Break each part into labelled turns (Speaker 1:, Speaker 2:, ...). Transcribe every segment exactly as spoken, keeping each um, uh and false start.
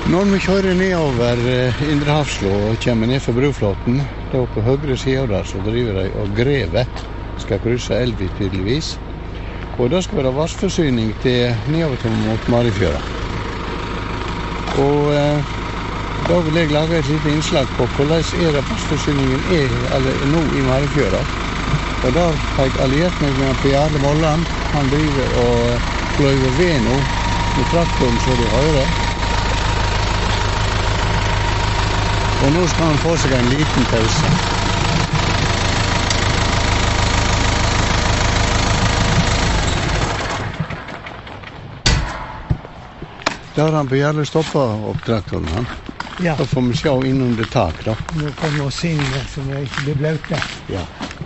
Speaker 1: Når vi kjører nedover Indre Hafslo og kommer ned for bruflåten, da på høyre siden der så driver de og grever, skal krysse elvi tydeligvis. Og det skal være vassforsyning til nedover mot Marifjøra. Og eh, da vil jeg lage et lite innslag på hvordan er det vassforsyningen er eller, nå i Marifjøra. Og da har jeg alliert meg med Per Jarle Molland. Han driver og pløyer ved nå med traktoren så de hører. Og nå skal han få seg en liten pause. Da har han Per Jarle stoppet opp traktoren, han.
Speaker 2: Ja.
Speaker 1: Da får vi se inn under tak, da.
Speaker 2: Nå kommer vi oss inn så vi ikke blir blaute.
Speaker 1: Ja.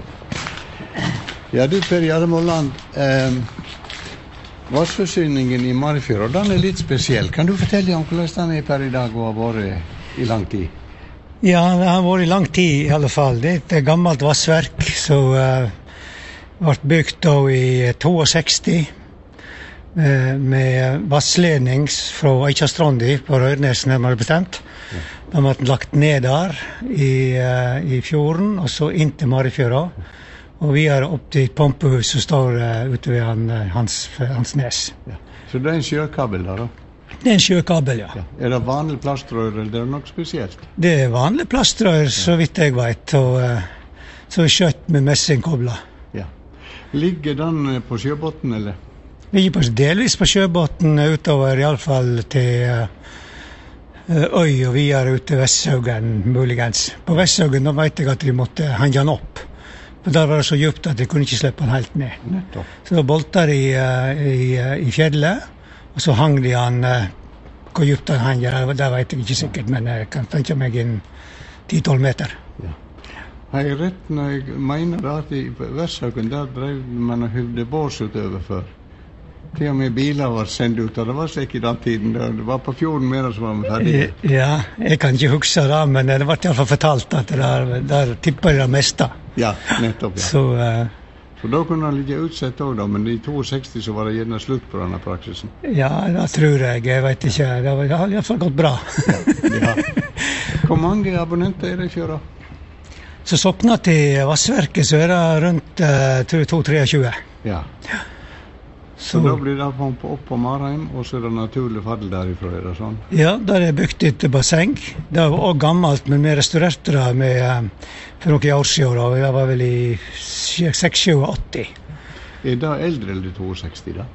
Speaker 1: Ja, du Per Jarle Molland, eh, vassforsyningen i Marifjøra, den er litt spesiell. Kan du fortelle om hvordan den er per i dag og har vært i lang tid?
Speaker 2: Ja, det har vært i lang tid i alle fall. Det er et gammelt vassverk som uh, ble bygd da i sekstito uh, med vassledning fra Eikjastrandi på Røyrnes, nærmere bestemt. Ja. De ble lagt ned der i, uh, i fjorden, og så inn til Marifjøra. Og vi er opp til et pumpehus som står uh, ute ved han, uh, hans, hans nes. Ja.
Speaker 1: Så det er en sjøkabel der da?
Speaker 2: Det er en sjøkabel, ja.
Speaker 1: Ja. Er det vanlig plastrør, eller er det noe spesielt?
Speaker 2: Det er vanlig plastrør, ja. Så vidt jeg vet, og uh, så er skjøtt med messingkobler.
Speaker 1: Ja. Ligger den på sjøbotten, eller?
Speaker 2: Ligger på, delvis på sjøbotten, utover i alle fall til uh, Øy og videre ut til Vesthaugen, muligens. På Vesthaugen, da vet jeg at de måtte henge den opp. For der var det så djupt at de kunne ikke slippe den helt ned.
Speaker 1: Nettopp.
Speaker 2: Så da bolter de uh, i, uh, i fjellet, og så hang de han, uh, hvor djupt han henger, det vet jeg ikke sikkert, men jeg kan tenke meg en ti tolv meter. Ja.
Speaker 1: Har jeg rett når jeg mener at i Vesthaugen, der drev man og huvde bås utover før? Til og med biler var sendt ut, og det var sikkert i den tiden, det var på fjorden mer som var vi ferdige.
Speaker 2: Ja, jeg kan ikke huske det, men det ble i alle fall fortalt at der, der tipper det meste.
Speaker 1: Ja, nettopp, ja.
Speaker 2: Så... Uh,
Speaker 1: Så da kunne han ligge utsett også da, men i sekstito så var det gjerne slutt på denne praksisen.
Speaker 2: Ja, det tror jeg. Jeg vet ikke. Det har i hvert fall gått bra.
Speaker 1: Ja, ja. Hvor mange abonnenter er det i fjøra?
Speaker 2: Så sokna til vassverket så er det rundt uh, to tjuetre. Ja.
Speaker 1: Så, så da blir det opp på Marheim, og så er det naturlig fall derifra, er det sånn? Ja,
Speaker 2: der er bygd et basseng. Det var også gammelt, men vi restaurerte det med, for noen år siden, da. Det var vel i åtti.
Speaker 1: Er det eldre eller sekstito da?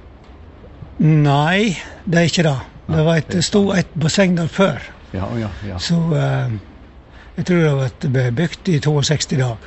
Speaker 2: Nei, det er ikke det. Det var et, stod et basseng der før.
Speaker 1: Ja, ja, ja.
Speaker 2: Så uh, jeg tror det var bygd i sekstito dag.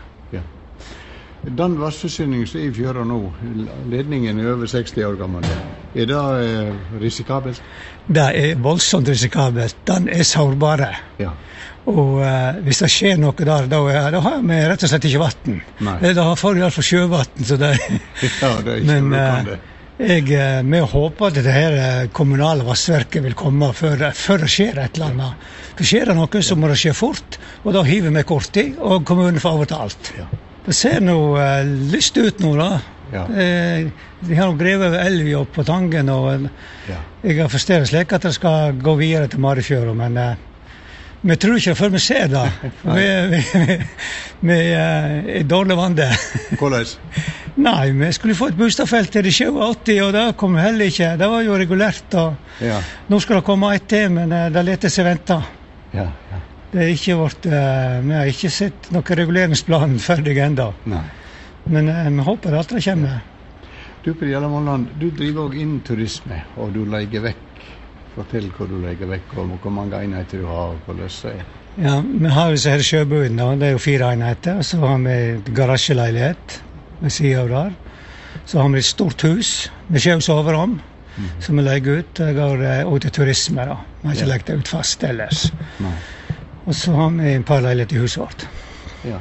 Speaker 1: Den vassforsyningen som er i fjøra nå, ledningen er over seksti år gammel. Er det eh, risikabelt?
Speaker 2: Det er voldsomt risikabelt. Den er sårbare. Ja. Og eh, hvis det skjer noe der, da, da har vi rett og slett ikke vatten. Det har for i hvert fall sjøvatten. Så det,
Speaker 1: ja, det er ikke
Speaker 2: men
Speaker 1: eh,
Speaker 2: jeg vi håper at det her kommunale vassverket vil komme før, før det skjer et eller annet. For skjer det noe, så må det skje fort, og da hiver vi kort i, og kommunen får overtalt. Ja. Det ser nå uh, lyst ut nå, da. Ja. Eh, de har grevet over elvi opp på Tangen, og ja. Jeg har forstått slik at det skal gå videre til Marifjøra, men uh, vi tror ikke det før vi ser det. vi vi, vi, vi uh, er dårlig vande.
Speaker 1: Hvordan?
Speaker 2: Nei, vi skulle få et bostadfelt til det åtti, og det kom heller ikke. Det var jo regulært, og ja. Nå skal det komme et til, men uh, det leter seg vente. Ja, ja. Det er ikke vårt, uh, vi har ikke sett noen reguleringsplan ferdig enda. Nei. Men uh, vi håper at det kommer.
Speaker 1: Du, Per Jarle Molland, du driver også innen turisme, og du leier vekk. Fortell hva du leier vekk, og hvor mange enheter du har, og hvordan det er.
Speaker 2: Ja, vi har disse her sjøbudene, det er jo fire enheter, og så har vi garasjeleilighet ved siden av der. Så har vi et stort hus med sjøsoverom, mm. som vi leier ut. Det går uh, også til turisme, da. Vi har ikke ja. Lagt det ut fast ellers. Nei. Og så har vi en par leiligheter i huset vårt. Ja.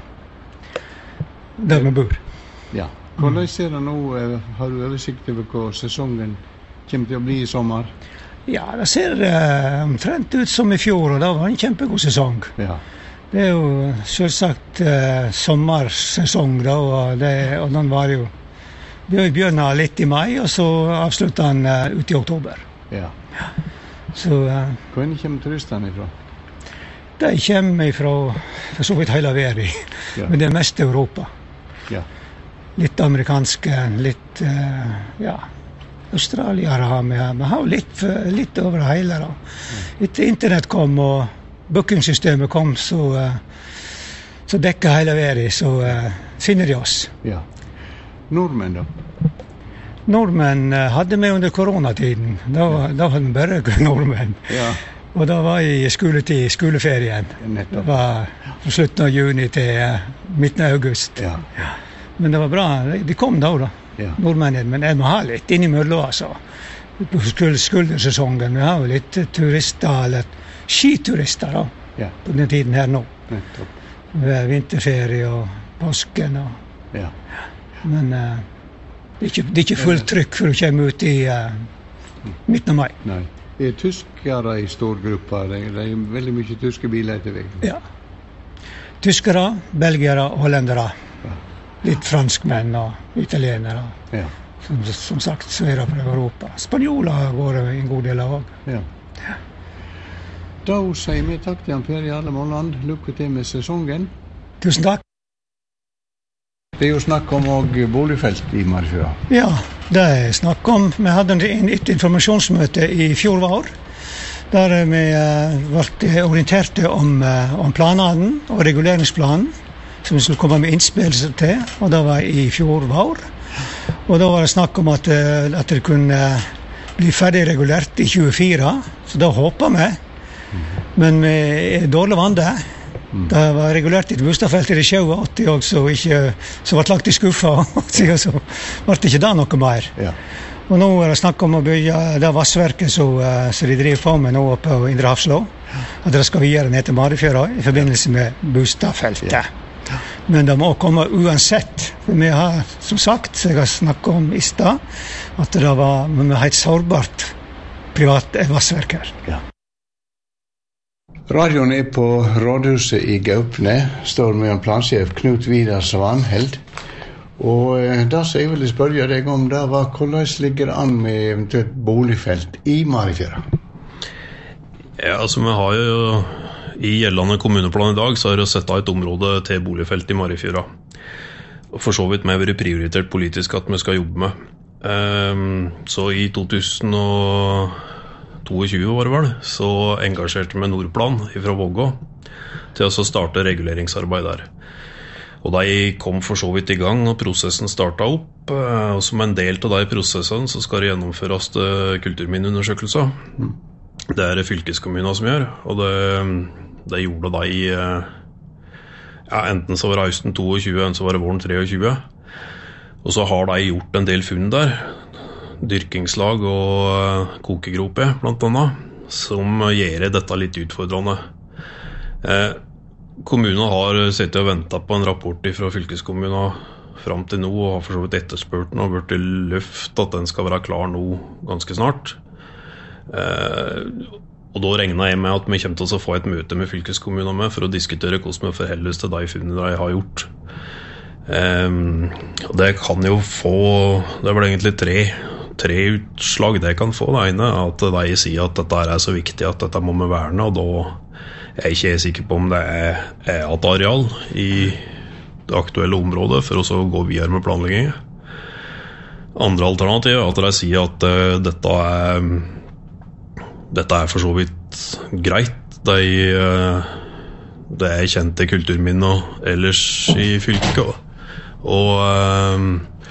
Speaker 2: Der vi bor.
Speaker 1: Ja. Hvordan ser det nå? Har du oversikt over hva sesongen kommer til å bli i sommer?
Speaker 2: Ja, det ser uh, omtrent ut som i fjor, og det var en kjempegod sesong. Ja. Det er jo selvsagt uh, sommersesong, da, og, det, og den var jo... Vi begynner litt i mai, og så avslutter den uh, ut i oktober. Ja. Ja. Så uh,
Speaker 1: Hvor kommer turistene ifra?
Speaker 2: de kommer fra for så vidt hele verden,
Speaker 1: Ja.
Speaker 2: men det er mest Europa.
Speaker 1: Ja.
Speaker 2: Litt amerikanske, litt uh, ja, australiere har vi her. Vi har jo litt, litt over hele da. Etter internett kom og bookingsystemet kom, så, uh, så dekket hele verden, så uh, finner de oss.
Speaker 1: Ja. Nordmenn da?
Speaker 2: Nordmenn uh, hadde vi under koronatiden. Da, ja. da hadde vi bare nordmenn.
Speaker 1: Ja.
Speaker 2: Og da var jeg i skoletid, skoleferien.
Speaker 1: Nettopp.
Speaker 2: Det var fra slutten av juni til uh, midten av august.
Speaker 1: Ja.
Speaker 2: Ja. Men det var bra. De kom da, da.
Speaker 1: Ja.
Speaker 2: Nordmennene, men jeg må ha litt innimellom, altså. På skuld, skuldersesongen. Vi har jo litt turister, eller skiturister, da.
Speaker 1: Ja.
Speaker 2: På den tiden her nå.
Speaker 1: Nettopp.
Speaker 2: Ved vinterferie og påsken. Og,
Speaker 1: Ja.
Speaker 2: men uh, det, er ikke, det er ikke fullt trykk for å komme ut i uh, midten av mai.
Speaker 1: Nei. Det er tyskere i stor gruppe. Det er, det er veldig mye tyske biler etter veien.
Speaker 2: Ja. Tyskere, belgiere og hollendere.
Speaker 1: Ja.
Speaker 2: Litt franskmenn og italienere.
Speaker 1: Ja.
Speaker 2: Som, som sagt, så er det fra Europa. Spanjoler går det en god del av også.
Speaker 1: Ja. Da sier vi takk til Jan Per Jarle Molland. Lykke til med sesongen.
Speaker 2: Tusen takk.
Speaker 1: Det er jo snakk om og boligfelt i Marifjøra.
Speaker 2: Ja, det er snakk om. Vi hadde et informasjonsmøte i fjor vår, der vi ble orienterte om, om planene og reguleringsplanen, som vi skulle komme med innspill til, og det var i fjor vår. Og da var det snakk om at, at det kunne bli ferdig regulert i tjuefire, så da håper vi. Men vi er dårlig vant det. Det var regulert i et bostadfelt i åttito også, ikke, så ble lagt i skuffa, og så ble det ikke da noe mer.
Speaker 1: Ja.
Speaker 2: Og nå er det snakk om å bygge det vassverket som, som de driver på med nå oppe på Indre Hafslå, at det skal videre ned til Marifjøra i forbindelse med bostadfeltet. Ja. Men det må komme uansett, for vi har, som sagt, som jeg har snakket om i stad, at det var, vi har et sårbart privat vassverk her.
Speaker 1: Ja. Radioen er på Rådhuset i Gaupne, står med en plansjef Knut Vidar Svanheld. Og eh, da så jeg ville spørre deg om det var, hvordan ligger det an med eventuelt boligfelt i Marifjøra?
Speaker 3: Ja, altså vi har jo i gjeldende kommuneplan i dag, så har vi sett av et område til boligfelt i Marifjøra. Og for så vidt med vært prioritert politisk at vi skal jobbe med. Um, så i to tusen og tjueto var det vel, så engasjerte vi Nordplan fra Vågå til å starte reguleringsarbeid der. Og de kom for så vidt i gang, og prosessen startet opp. Og som en del av de prosessene så skal det gjennomføres kulturminneundersøkelser. Mm. Det er det fylkeskommunen som gjør, og det, det gjorde de ja, enten så var det høsten tjueto, enten så var det våren tjuetre. Og så har de gjort en del funn der, dyrkingslag og kokegroper blant annet, som gjør dette litt utfordrende. Eh, kommunen har sittet og ventet på en rapport fra fylkeskommunen frem til nå, og har for så vidt etterspurt den og vært i luft at den skal være klar nå ganske snart. Eh, og da regner jeg med at vi kommer til å få et møte med fylkeskommunen med for å diskutere hvordan vi forholder oss til de funnene de har gjort. Um, og det kan jo få, det er vel egentlig tre tre utslag det kan få. Det ene er at de sier at dette er så viktig at dette må vi verne, og da er jeg ikke sikker på om det er, er et areal i det aktuelle området for å så gå videre med planlegging. Andre alternativ er at de sier at uh, dette er dette er for så vidt greit. De, uh, det er kjente kulturminner ellers i fylket, og uh,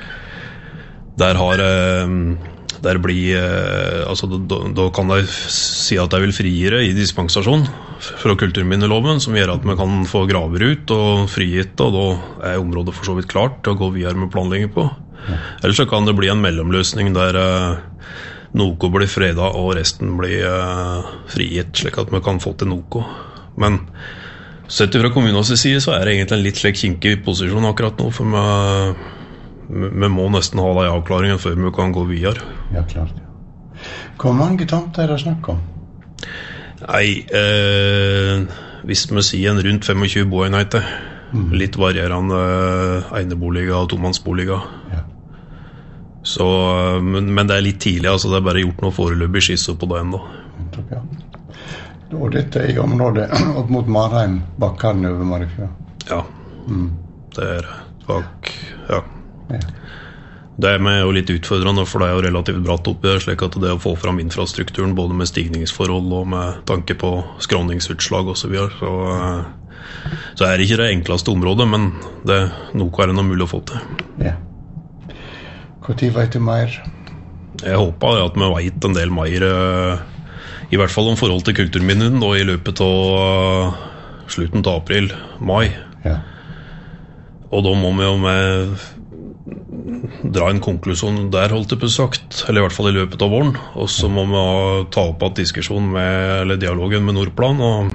Speaker 3: der har der blir altså da, da kan de si at de vil frigjøre i dispensasjon fra kulturminneloven, som gjør at vi kan få graver ut og frigitt, og da er området for så vidt klart til å gå videre med planlegging på. Ja. Eller så kan det bli en mellomløsning der noe blir fredet og resten blir frigitt, slik at vi kan få til noe. Men sett fra kommunens side så er det egentlig en litt slik kinkig posisjon akkurat nå, for vi vi må nesten ha de avklaringene før vi kan gå videre.
Speaker 1: Ja, klart. Hvor mange tomter er det snakk om?
Speaker 3: Nei, eh, hvis vi sier en rundt tjuefem boenheter, mm. litt varierende eneboliger og tomannsboliger. Ja. Så, men, men det er litt tidlig, altså det er bare gjort noe foreløpig skisser på det enda. Mm.
Speaker 1: nettopp, ja. Og dette er i området opp mot Marheim, bakkene over Marifjøra.
Speaker 3: Ja,
Speaker 1: Mm.
Speaker 3: det er bak, ja.
Speaker 1: Ja.
Speaker 3: Det er med jo litt utfordrende, for det er jo relativt bratt oppi der, slik at det å få fram infrastrukturen, både med stigningsforhold og med tanke på skråningsutslag og så videre, så, eh, så er det ikke det enkleste området, men det er noe er det noe mulig å få til.
Speaker 1: Ja. Hvor tid vet du mer?
Speaker 3: Jeg håper at vi vet en del mer, eh, i hvert fall om forhold til kulturminnen, da, i løpet av eh, slutten av april, mai.
Speaker 1: Ja.
Speaker 3: Og da må vi jo med dra en konklusjon der, holdt det på sagt, eller i hvert fall i løpet av våren, og så må vi ha, ta opp en diskusjon med, eller dialogen med Nordplan, og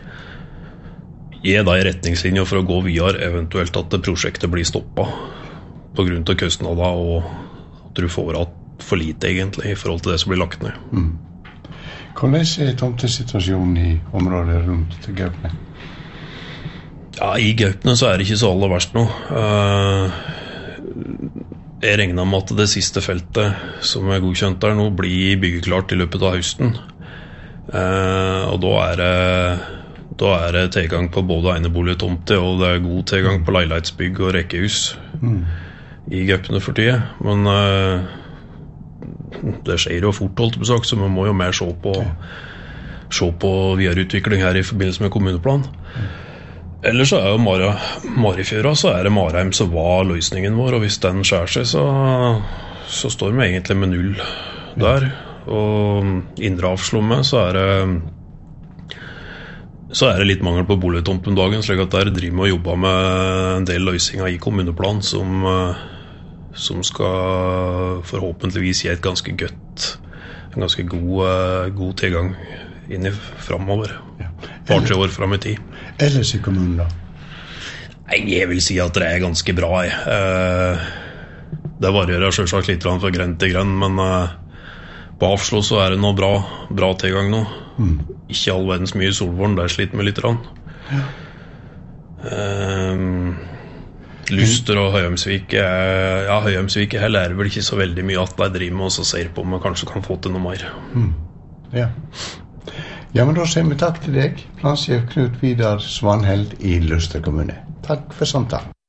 Speaker 3: gi deg retningslinjer for å gå videre, eventuelt at det prosjektet blir stoppet på grunn av kostnader, og at du får at for lite egentlig i forhold til det som blir lagt ned.
Speaker 1: Mm. Hvordan er tomtesituasjonen i området rundt Gaupne?
Speaker 3: Ja, i Gaupne så er det ikke så aller verst nå. Uh, jeg regner med at det siste feltet som er godkjent der nå blir byggeklart i løpet av høsten. Uh, og da er det da er det tilgang på både eneboligtomter, og det er god tilgang på leilighetsbygg og rekkehus mm. i Gaupne for tida. Men uh, det skjer jo fort, holdt på sagt, så man må jo mer se på, se på videreutvikling her i forbindelse med kommuneplan. Ellers så er jo Mara, Marifjøra, så er det Marheim som var løsningen vår, og hvis den skjær seg, så, så står vi egentlig med null der. Og Indre Avslomme, så er det så er det litt mangel på boligtomt om dagen, slik at der driver vi og jobber med en del løsninger i kommuneplan som, som skal forhåpentligvis gi et ganske godt, en ganske god, god tilgang inn i fremover. Ja. Par-tre år frem i tid.
Speaker 1: Ellers i kommunen da?
Speaker 3: Nei, jeg vil si at det er ganske bra. Eh, det varierer selvsagt litt fra gren til gren, men eh, på Avslo så er det noe bra, bra tilgang nå. Mm. Ikke all verdens mye i Solvorn, der sliter vi litt. Ja. Eh, Luster og Høyheimsvik er, ja, Høyheimsvik er heller vel ikke så veldig mye at de driver med oss og ser på om vi kanskje kan få til noe mer.
Speaker 1: Mm. Ja. Ja, men da sier vi takk til deg, plansjef Knut Vidar Svanheld i Luster kommune. Takk for samtalen.